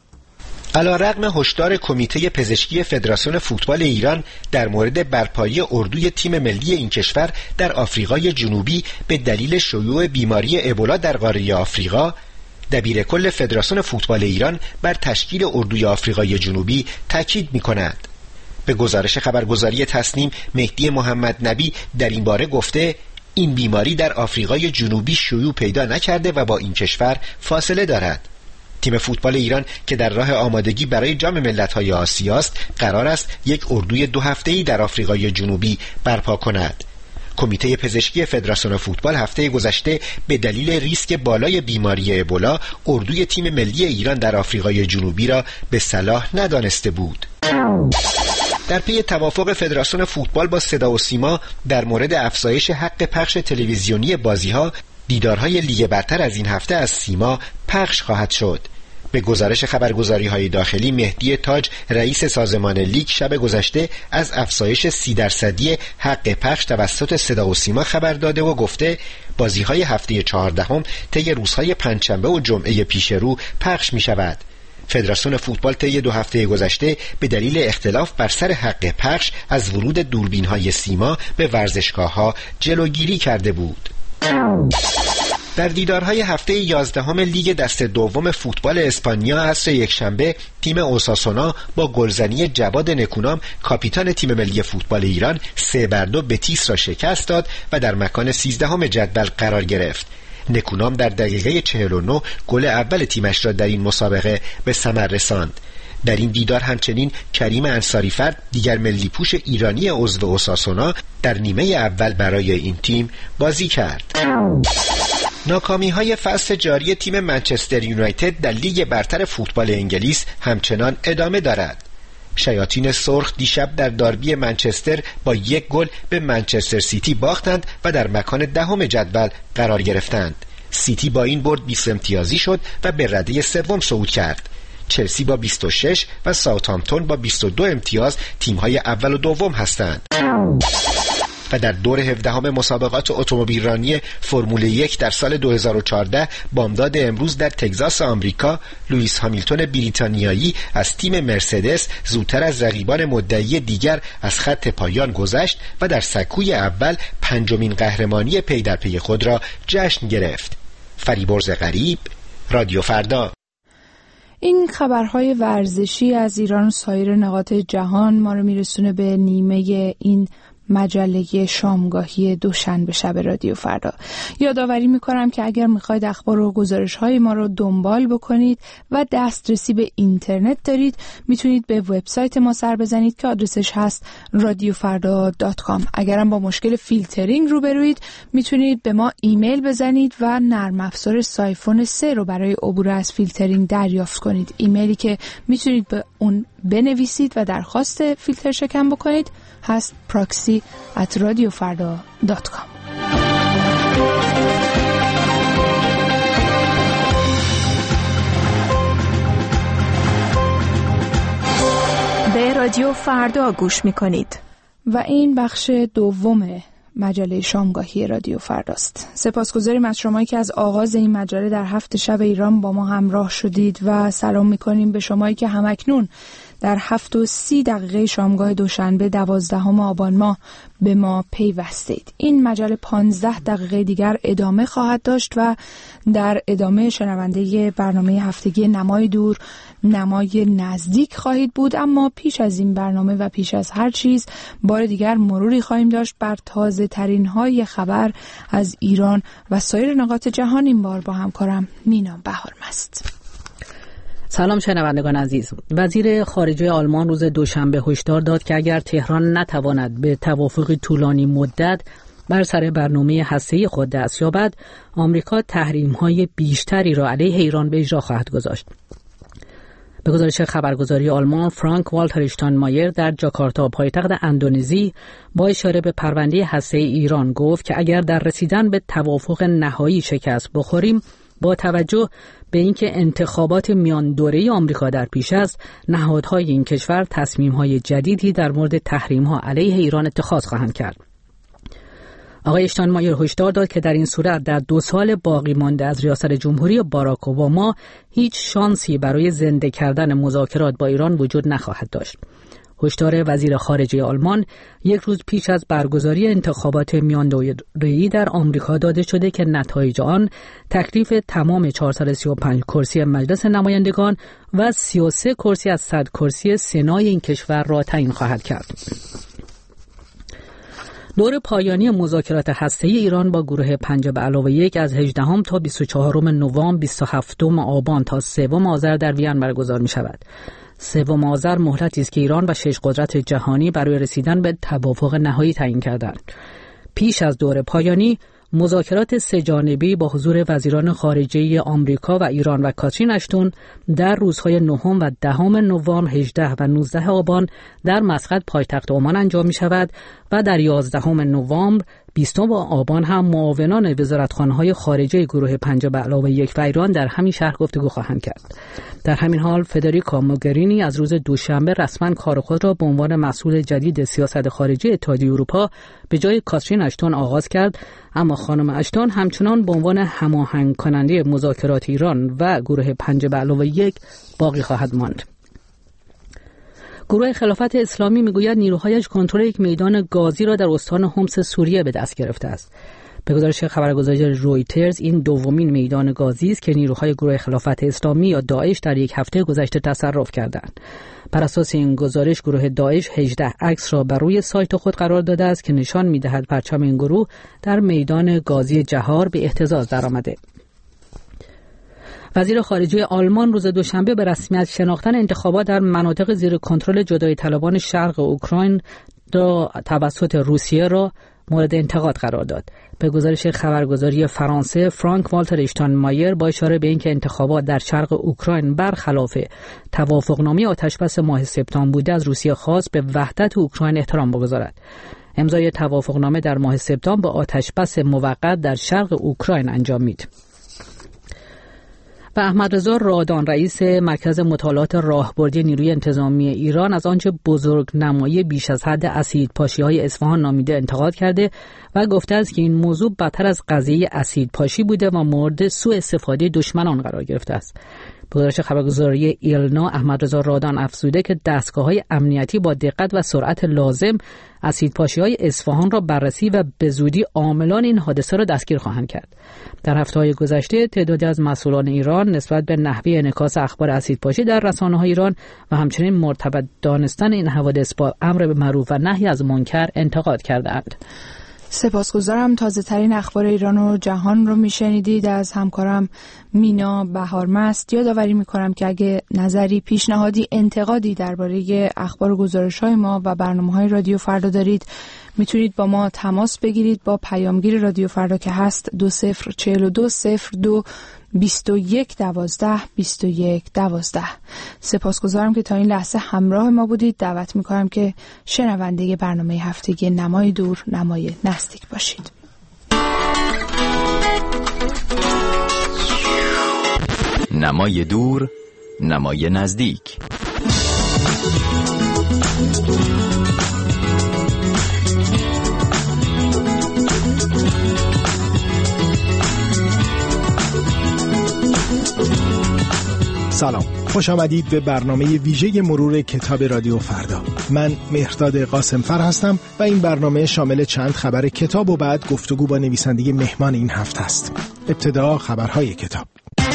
علیرغم هشدار کمیته پزشکی فدراسیون فوتبال ایران در مورد برپایی اردوی تیم ملی این کشور در آفریقای جنوبی به دلیل شیوع بیماری ابولا در قاره آفریقا، دبیر کل فدراسیون فوتبال ایران بر تشکیل اردوی آفریقای جنوبی تاکید می‌کند. به گزارش خبرگزاری تصنیم، مهدی محمد نبی در این باره گفته این بیماری در آفریقای جنوبی شیوع پیدا نکرده و با این کشور فاصله دارد. تیم فوتبال ایران که در راه آمادگی برای جام ملت‌های آسیا است، قرار است یک اردوی 2 هفته‌ای در آفریقای جنوبی برپا کند. کمیته پزشکی فدراسیون فوتبال هفته گذشته به دلیل ریسک بالای بیماری ابولا اردوی تیم ملی ایران در آفریقای جنوبی را به صلاح ندانسته بود. در پی توافق فدراسیون فوتبال با صدا و سیما در مورد افزایش حق پخش تلویزیونی بازی‌ها، دیدارهای لیگ برتر از این هفته از سیما پخش خواهد شد. به گزارش خبرگزاری‌های داخلی، مهدی تاج رئیس سازمان لیگ شب گذشته از افزایش 30% حق پخش توسط صدا و سیما خبر داده و گفته بازی‌های هفته 14 طی روزهای پنجشنبه و جمعه پیش رو پخش می‌شود. فدراسیون فوتبال طی 2 هفته گذشته به دلیل اختلاف بر سر حق پخش از ورود دوربین‌های سیما به ورزشگاه‌ها جلوگیری کرده بود. در دیدارهای هفته 11 لیگ دست دوم فوتبال اسپانیا عصر یکشنبه، تیم اوساسونا با گلزنی جواد نکونام کاپیتان تیم ملی فوتبال ایران 3-2 بتیس را شکست داد و در مکان 13 جدول قرار گرفت. نکونام در دقیقه 49 گل اول تیمش را در این مسابقه به ثمر رساند. در این دیدار همچنین کریم انصاری‌فرد، دیگر ملی پوش ایرانی عضو اوساسونا، در نیمه اول برای این تیم بازی کرد. ناکامی‌های فصل جاری تیم منچستر یونایتد در لیگ برتر فوتبال انگلیس همچنان ادامه دارد. شیاطین سرخ دیشب در داربی منچستر با 1 گل به منچستر سیتی باختند و در مکان 10 جدول قرار گرفتند. سیتی با این برد 20 امتیازی شد و به رده سوم صعود کرد. چلسی با 26 و ساوثهامپتون با 22 امتیاز تیم‌های اول و دوم هستند. و در دور 17 مسابقات اتومبیلرانی فرمول 1 در سال 2014 بامداد امروز در تگزاس آمریکا، لوئیس هامیلتون بریتانیایی از تیم مرسدس زودتر از رقیبان مدعی دیگر از خط پایان گذشت و در سکوی اول 5مین قهرمانی پی در پی خود را جشن گرفت. فریبرز غریب، رادیو فردا. این خبرهای ورزشی از ایران و سایر نقاط جهان ما رو میرسونه به نیمه این مجله شامگاهی دوشنبه شب رادیو فردا. یادآوری میکنم که اگر میخواید اخبار و گزارش‌های ما رو دنبال بکنید و دسترسی به اینترنت دارید، میتونید به وبسایت ما سر بزنید که آدرسش هست radiofarda.com. اگرم با مشکل فیلترینگ روبروید، میتونید به ما ایمیل بزنید و نرم افزار سایفون 3 رو برای عبور از فیلترینگ دریافت کنید. ایمیلی که میتونید به اون بنویسید و درخواست فیلتر شکن بکنید هست proxy@radiofarda.com. به رادیو فردا گوش میکنید و این بخش دوم مجله شامگاهی رادیو فرداست. سپاسگزاریم از شمایی که از آغاز این مجله در 7 شب ایران با ما همراه شدید و سلام میکنیم به شمایی که همکنون در 7:30 شامگاه دوشنبه 12 آبان ماه به ما پیوستید. این مجله 15 دقیقه دیگر ادامه خواهد داشت و در ادامه شنونده برنامه هفتگی نمای دور، نمای نزدیک خواهید بود. اما پیش از این برنامه و پیش از هر چیز بار دیگر مروری خواهیم داشت بر تازه ترین های خبر از ایران و سایر نقاط جهان، این بار با همکارم مینا بهارمست. سلام شنوندگان عزیز. وزیر خارجه آلمان روز دوشنبه هشدار داد که اگر تهران نتواند به توافقی طولانی مدت بر سر برنامه هسته‌ای خود دست یابد، آمریکا تحریم‌های بیشتری را علیه ایران به اجرا خواهد گذاشت. به گزارش خبرگزاری آلمان، فرانک والتر اشتاینمایر در جاکارتا پایتخت اندونزی با اشاره به پرونده هسته‌ای ایران گفت که اگر در رسیدن به توافق نهایی شکست بخوریم، با توجه به اینکه انتخابات میان دوره‌ای آمریکا در پیش است، نهادهای این کشور تصمیم‌های جدیدی در مورد تحریم‌ها علیه ایران اتخاذ خواهند کرد. آقای اشتاینمایر هشدار داد که در این صورت در 2 سال باقی مانده از ریاست جمهوری باراک اوباما هیچ شانسی برای زنده کردن مذاکرات با ایران وجود نخواهد داشت. هشدار وزیر خارجه آلمان یک روز پیش از برگزاری انتخابات میان دوره‌ای در آمریکا داده شده که نتایج آن تکلیف تمام 435 کرسی مجلس نمایندگان و 33 کرسی از 100 کرسی سنای این کشور را تعیین خواهد کرد. دور پایانی مذاکرات هسته‌ای ایران با گروه 5+1 از 18 تا 24 نوامبر، 27 آبان تا 3 آذر در وین برگزار می شود. 3 آذر مهلتی است که ایران و 6 قدرت جهانی برای رسیدن به توافق نهایی تعیین کردند. پیش از دور پایانی، مذاکرات 3 جانبی با حضور وزیران خارجه آمریکا و ایران و کاترین اشتون در روزهای 9 و 10 نوامبر، 18 و 19 آبان در مسقط پایتخت عمان انجام می شود و در 11 نوامبر، 20 آبان هم معاونان وزارتخانه‌های خارجه گروه 5+1 و ایران در همین شهر گفتگو خواهند کرد. در همین حال فدریکا موگرینی از روز دوشنبه رسما کار خود را به عنوان مسئول جدید سیاست خارجی اتحادیه اروپا به جای کاترین اشتون آغاز کرد، اما خانم اشتون همچنان به عنوان هماهنگ کننده مذاکرات ایران و گروه 5+1 باقی خواهد ماند. گروه خلافت اسلامی میگوید نیروهایش کنترل یک میدان گازی را در استان حمص سوریه به دست گرفته است. به گزارش خبرگزاری رویترز این دومین میدان گازی است که نیروهای گروه خلافت اسلامی یا داعش در یک هفته گذشته تصرف کردند. بر اساس این گزارش گروه داعش 18 عکس را بر روی سایت خود قرار داده است که نشان می‌دهد پرچم این گروه در میدان گازی جهار به اهتزاز درآمده. وزیر خارجه آلمان روز دوشنبه به رسمیت شناختن انتخابات در مناطق زیر کنترل جدای طلبان شرق اوکراین را توسط روسیه را مورد انتقاد قرار داد. به گزارش خبرگزاری فرانسه، فرانک والتر اشتاینمایر با اشاره به اینکه انتخابات در شرق اوکراین برخلاف توافقنامه آتشبس ماه سپتامبر بوده، از روسیه خواست به وحدت اوکراین احترام بگذارد. امضای توافقنامه در ماه سپتامبر با آتشبس موقت در شرق اوکراین انجامید. و احمدرضا رادان رئیس مرکز مطالعات راهبردی نیروی انتظامی ایران از آنچه بزرگنمایی بیش از حد اسیدپاشی‌های اصفهان نامیده انتقاد کرده و گفته است که این موضوع بدتر از قضیه اسیدپاشی بوده و مورد سوء استفاده دشمنان قرار گرفته است. به گزارش خبرگزاری ایلنا، احمدرضا رادان افزوده که دستگاه‌های امنیتی با دقت و سرعت لازم اسیدپاشی‌های اصفهان را بررسی و به زودی عاملان این حادثه را دستگیر خواهند کرد. در هفته‌های گذشته تعدادی از مسئولان ایران نسبت به نحوه انعکاس اخبار اسیدپاشی در رسانه‌های ایران و همچنین مرتبط دانستن این حوادث با امر به معروف و نهی از منکر انتقاد کردند. سپاسگزارم. تازه ترین اخبار ایران و جهان رو میشنیدید از همکارم مینا بهارمست. یادآوری میکنم که اگه نظری، پیشنهادی، انتقادی درباره اخبار و گزارش‌های ما و برنامه‌های رادیو فردا دارید، میتونید با ما تماس بگیرید با پیامگیر رادیو فردا که هست 2042022112. سپاسگزارم که تا این لحظه همراه ما بودید. دعوت میکنم که شنونده برنامه هفتگی نمای دور نمای نزدیک باشید. نمای دور نمای نزدیک. سلام، خوش آمدید به برنامه ویژه مرور کتاب رادیو فردا. من مهرداد قاسمفر هستم و این برنامه شامل چند خبر کتاب و بعد گفتگو با نویسنده مهمان این هفته است. ابتدا خبرهای کتاب.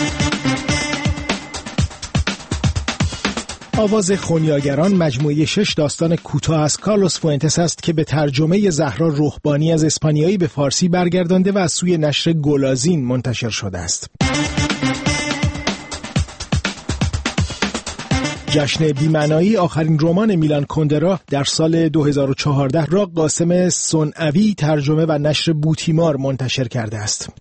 آواز خونیاگران مجموعه 6 داستان کوتاه از کارلوس فوئنتس است که به ترجمه زهرا رهبانی از اسپانیایی به فارسی برگردانده و از سوی نشر گلازین منتشر شده است. جشن بی‌معنایی آخرین رمان میلان کندرا در سال 2014 را قاسم صنعوی ترجمه و نشر بوتیمار منتشر کرده است.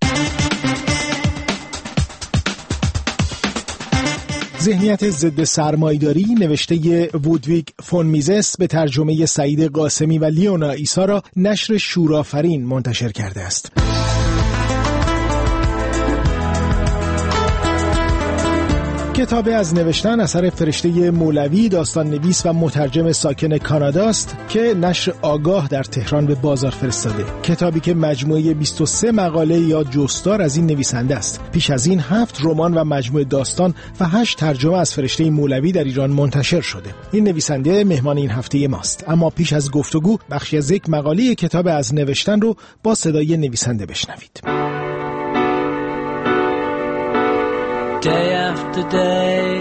ذهنیت ضد سرمایه‌داری نوشته وودویگ فون میزس به ترجمه سعید قاسمی و لیونا عیسی را نشر شورآفرین منتشر کرده است. کتاب از نوشتن اثر فرشته مولوی، داستان نویس و مترجم ساکن کانادا است که نشر آگاه در تهران به بازار فرستاده. کتابی که مجموعه 23 مقاله یا جستار از این نویسنده است. پیش از این 7 رمان و مجموعه داستان و 8 ترجمه از فرشته مولوی در ایران منتشر شده. این نویسنده مهمان این هفته ماست. اما پیش از گفتگو بخشی از یک مقاله کتاب از نوشتن رو با صدای نویسنده بشنوید. Day after day,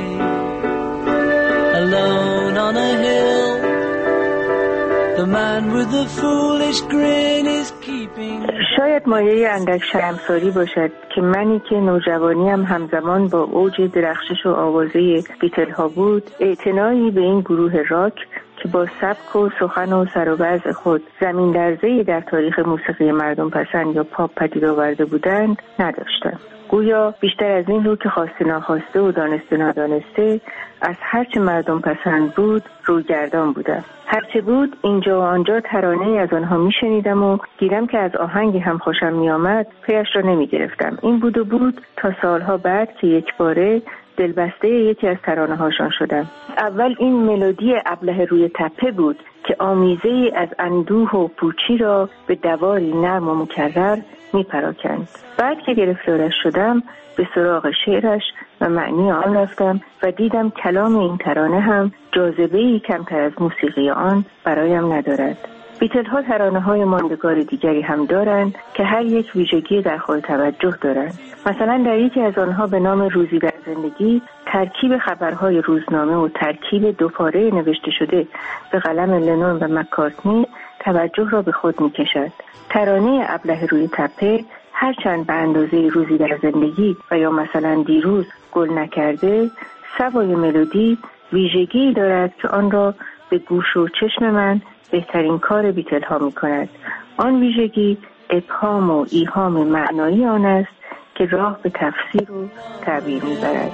alone on a hill, the man with the foolish grin is keeping. شاید مایه اندک شرمساری باشد که منی که نوجوانیم همزمان با اوج درخشش و آوازه بیتل ها بود، اعتنایی به این گروه راک که با سبک و سخن و سر و وضع خود زمین لرزه‌ای در تاریخ موسیقی مردم پسند یا پاپ پدید آورده بودند نداشتم. گویا بیشتر از این رو که خواسته ناخواسته و دانسته نادانسته از هرچه مردم پسند بود رویگردان بودم. هرچه بود اینجا و آنجا ترانه‌ای از آنها میشنیدم و گیرم که از آهنگی هم خوشم میآمد پیش را نمیگرفتم. این بود و بود تا سالها بعد که یک باره دلبسته یکی از ترانه‌هاشان شدم. اول این ملودی ابله روی تپه بود که آمیزه‌ای از اندوه و پوچی را به دواری نرم و مکرر میپراکند. بعد که گرفتارش شدم به سراغ شعرش و معنی آن رفتم و دیدم کلام این ترانه هم جاذبه‌ای کمتر از موسیقی آن برایم ندارد. بیتل ها ترانه های ماندگار دیگری هم دارند که هر یک ویژگی در خود توجه دارند. مثلا در یکی از آنها به نام روزی در زندگی ترکیب خبرهای روزنامه و ترکیب دوپاره نوشته شده به قلم لنون و مکارتنی توجه را به خود می کشد. ترانه ابله روی تپه هرچند به اندازه روزی در زندگی و یا مثلا دیروز گل نکرده، سوای ملودی ویژگی دارد که آن را به گوش و چشم من بهترین کار بیتل ها می کند. آن ویژگی ابهام و ایهام معنایی آن است که راه به تفسیر و تعبیر می برد.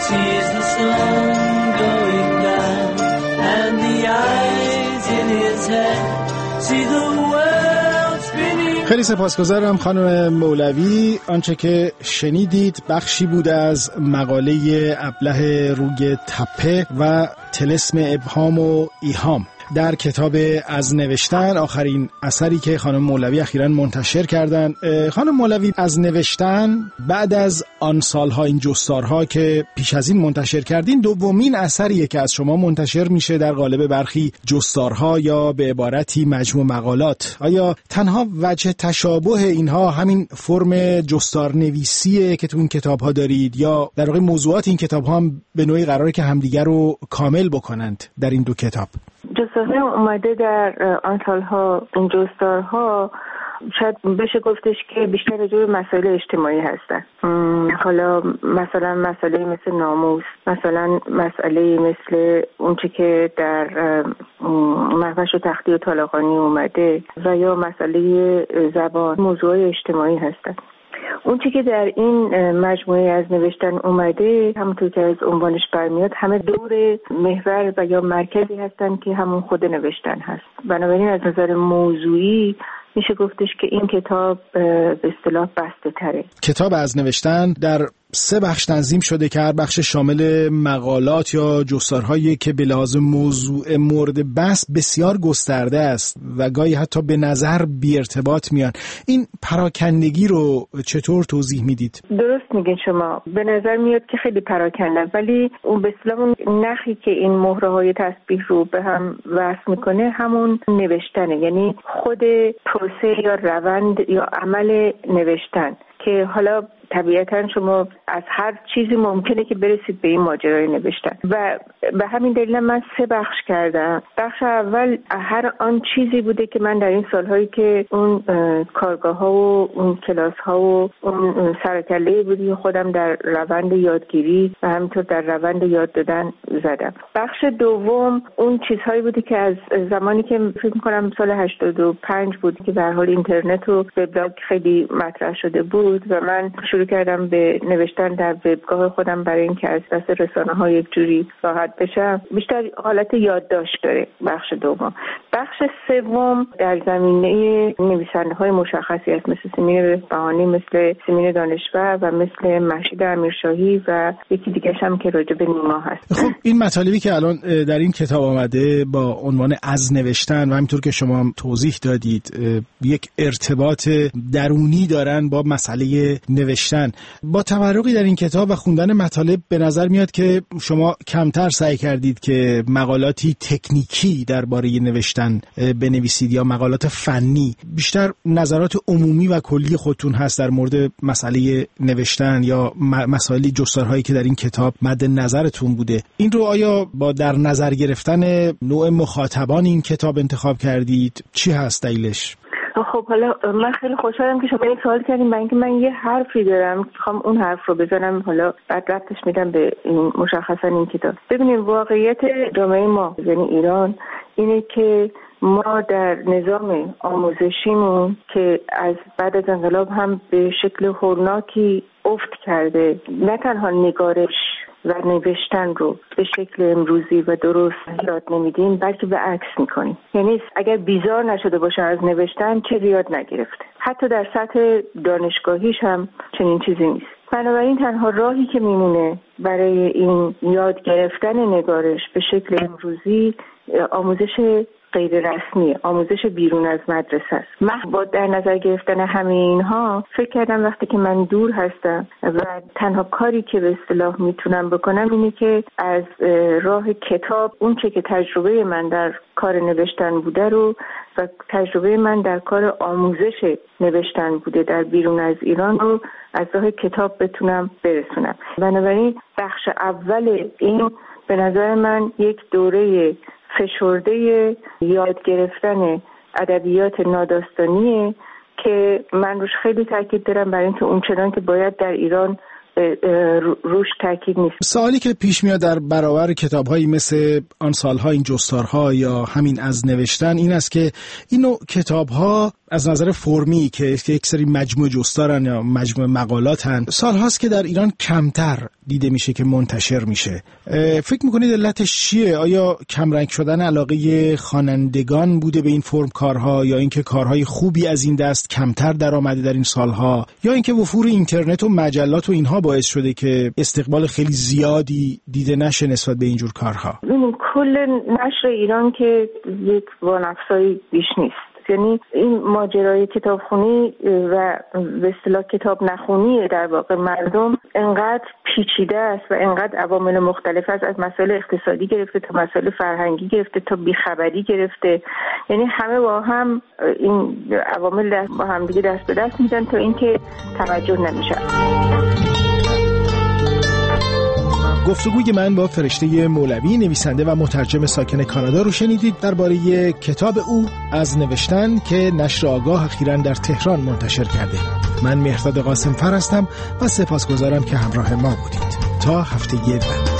خیلی سپاسگزارم خانم مولوی. آنچه که شنیدید بخشی بود از مقاله ابله روی تپه و طلسم ابهام و ایهام در کتاب از نوشتن، آخرین اثری که خانم مولوی اخیراً منتشر کردن. خانم مولوی، از نوشتن بعد از آن سالها، این جستارها که پیش از این منتشر کردین، دومین اثریه که از شما منتشر میشه در قالب برخی جستارها یا به عبارتی مجموع مقالات. آیا تنها وجه تشابه اینها همین فرم جستار نویسیه که تو این کتاب‌ها دارید، یا در واقع موضوعات این کتاب‌ها هم به نوعی قراره که همدیگر رو کامل بکنند در این دو کتاب؟ جستارها اومده در آن سالها، این جستارها شاید بشه گفتش که بیشتر راجع به مسائل اجتماعی هستن. حالا مثلا مسئله مثل ناموس، مثلا مسئله مثل اونچه که در محوش و تختی و طالقانی اومده و یا مسئله زبان، موضوع اجتماعی هستن. اون چی که در این مجموعه از نوشتن اومده، همونطور که از عنوانش برمیاد، همه دور محور و یا مرکزی هستن که همون خود نوشتن هست. بنابراین از نظر موضوعی میشه گفتش که این کتاب به اصطلاح بسته تره. کتاب از نوشتن در 3 بخش تنظیم شده که هر بخش شامل مقالات یا جستارهایی که به لحاظ موضوع مورد بحث بسیار گسترده است و گاهی حتی به نظر بی ارتباط میان. این پراکندگی رو چطور توضیح میدید؟ درست میگین شما، به نظر میاد که خیلی پراکنده، ولی اون به اصطلاح اون نخی که این مهره‌های تسبیح رو به هم وصل میکنه همون نوشتنه، یعنی خود پروسه یا روند یا عمل نوشتن که حالا طبیعتاً شما از هر چیزی ممکنه که برسید به این ماجرای نوشتن و به همین دلیل من 3 بخش کردم. بخش اول هر آن چیزی بوده که من در این سالهایی که اون کارگاه ها و اون کلاس ها و اون سرکله بودی خودم در روند یادگیری و همینطور در روند یاد دادن زدم. بخش دوم اون چیزهایی بوده که از زمانی که فکر می‌کنم سال 85 بود که به هر حال اینترنت و وبلاگ خیلی مطرح شده بود و من شروع کردم به نوشتن در وبگاه خودم برای اینکه از دست رسانه‌ها یک جوری راحت بشم. بیشتر حالت یادداشت داره بخش دوم. بخش سوم در زمینه نویسنده‌های مشخصی است، مثل سیمین بهانی، مثل سیمین دانشور و مثل مهشید امیرشاهی و یکی دیگه هم که راجع به نیما هست. خب این مطالبی که الان در این کتاب آمده با عنوان از نوشتن و همینطور که شما هم توضیح دادید یک ارتباط درونی دارن با مسئله نوشتن. با تورقی در این کتاب و خوندن مطالب به نظر میاد که شما کمتر سعی کردید که مقالاتی تکنیکی درباره نوشتن بنویسید یا مقالات فنی، بیشتر نظرات عمومی و کلی خودتون هست در مورد مسئله نوشتن یا مسائل جستارهایی که در این کتاب مد نظرتون بوده. این رو آیا با در نظر گرفتن نوع مخاطبان این کتاب انتخاب کردید؟ چی هست دلیلش؟ خب حالا من خیلی خوشحالم که شما این سوال کردین، برای اینکه من یه حرفی دارم میخوام اون حرف رو بزنم، حالا بعد ربطش میدم به این مشخصا این کتاب. ببینید واقعیت جامعه ما یعنی ایران اینه که ما در نظام آموزشیمون که از بعد از انقلاب هم به شکل هولناکی افت کرده، نه تنها نگارش و نوشتن رو به شکل امروزی و درست یاد نمیدیم، بلکه به عکس میکنیم. یعنی اگر بیزار نشده باشه از نوشتن چیزی یاد نگرفته. حتی در سطح دانشگاهیش هم چنین چیزی نیست. بنابراین تنها راهی که میمونه برای این یاد گرفتن نگارش به شکل امروزی آموزش غیر رسمی، آموزش بیرون از مدرسه است. من با در نظر گرفتن همه اینها فکر کردم وقتی که من دور هستم و تنها کاری که به اصطلاح میتونم بکنم اینه که از راه کتاب اون چه که تجربه من در کار نوشتن بوده رو و تجربه من در کار آموزش نوشتن بوده در بیرون از ایران رو از راه کتاب بتونم برسونم. بنابراین بخش اول این به نظر من یک دوره فشرده یاد گرفتن ادبیات ناداستانیه که من روش خیلی تاکید دارم، برای اینکه اون چنان که باید در ایران روش تاکید نیست. سوالی که پیش میاد در برابر کتاب‌هایی مثل آن سالها این جستارها یا همین از نوشتن این است که این نوع کتاب‌ها از نظر فرمی که یک سری مجموعه جستارن یا مجموعه مقالاتن، سالهاست که در ایران کمتر دیده میشه که منتشر میشه. فکر میکنید علتش چیه؟ آیا کمرنگ شدن علاقه خوانندگان بوده به این فرم کارها، یا اینکه کارهای خوبی از این دست کمتر درآمده در این سالها، یا اینکه وفور اینترنت و مجلات و اینها باعث شده که استقبال خیلی زیادی دیده نشه نسبت به اینجور کارها؟ کل نشر ایران که یک وانفسایی بیش نیست. یعنی این ماجرای کتابخونی و به اصطلاح کتاب نخونی در واقع مردم انقدر پیچیده است و انقدر عوامل مختلف است، از مسائل اقتصادی گرفته تا مسائل فرهنگی گرفته تا بیخبری گرفته، یعنی همه با هم این عوامل با هم دیگه دست به دست میدن تا اینکه توجه نمیشه. گفتگوی من با فرشته مولوی، نویسنده و مترجم ساکن کانادا رو شنیدید درباره کتاب او از نوشتن که نشر آگاه اخیراً در تهران منتشر کرده. من مهرداد قاسمفر هستم و سپاسگزارم که همراه ما بودید. تا هفته بعد.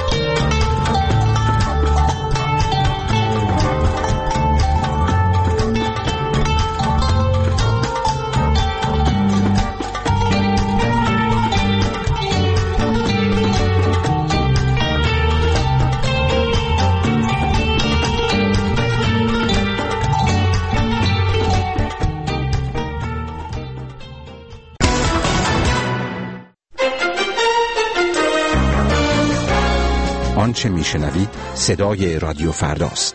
آنچه میشنوید صدای رادیو فرداست.